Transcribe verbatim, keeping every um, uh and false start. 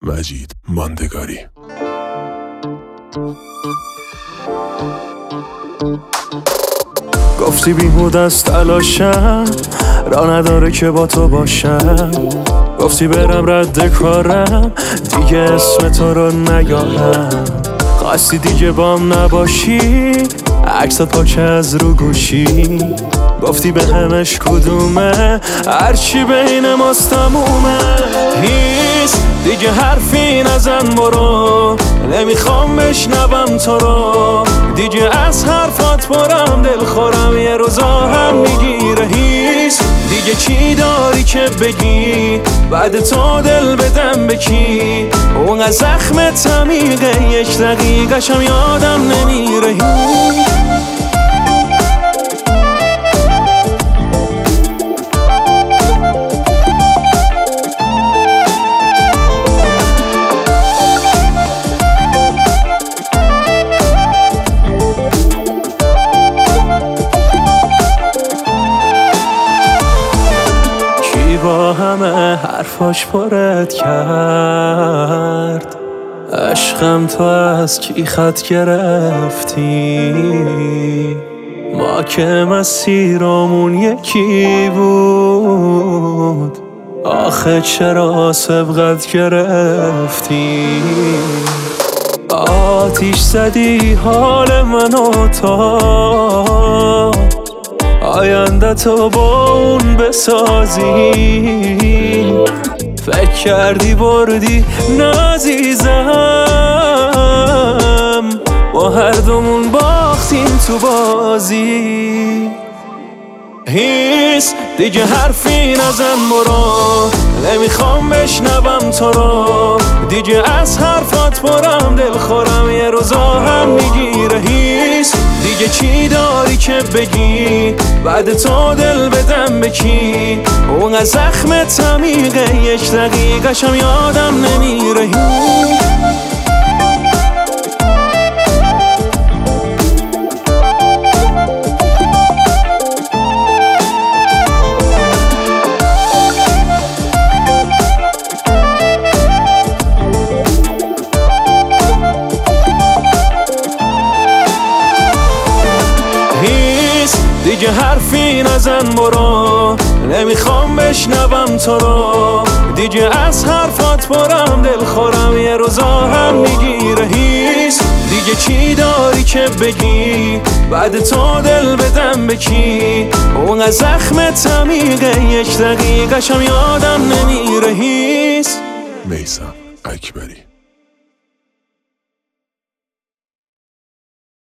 مجید ماندگاری. گفتی بیهود از تلاشم، را نداره که با تو باشم. گفتی برم رد کارم، دیگه اسم تو رو نیارم. خواستی دیگه بام نباشی، عکسات پاچه از رو گوشی. گفتی به همش کدومه، هرچی بین ماست تمومه. هیچ دیگه حرفی نزن برو، نمیخوام بشنوم تو رو. دیگه از حرفات برم دل خورم، یه روزا هم میگیره. هیچ دیگه چی داری که بگی، بعد تو دل بدم به کی؟ اون زخم تمیقه، یک دقیقشم یادم نمیره. با همه حرفاش پرت کرد، عشقم تو از کی خط گرفتی؟ ما که مسیرمون یکی بود، آخه چرا سبقت گرفتی؟ آتیش زدی حال منو تا آینده تو با اون بسازی. فکر کردی بردی نازیزم، با هر دومون باختیم تو بازی. هیس دیگه حرفی نزن برو، نمیخوام بشنوم تو رو. دیگه از حرفات برم دل خورم، یه روزا هم میگیره. هیس دیگه چی داری که بگی، بعد تو دل بدم به کی؟ اون زخم تمیقه، یک دقیقشم یادم نمیره. دیگه حرفی نزن برو، نمیخوام بشنوم تو رو. دیگه از حرفات برم دل خورم، یه روزا هم میگیره. هیچ دیگه چی داری که بگی، بعد تو دل بدم به کی؟ اون زخم تمیقه، یک دقیقشم یادم نمیره. هیچ میثم اکبری.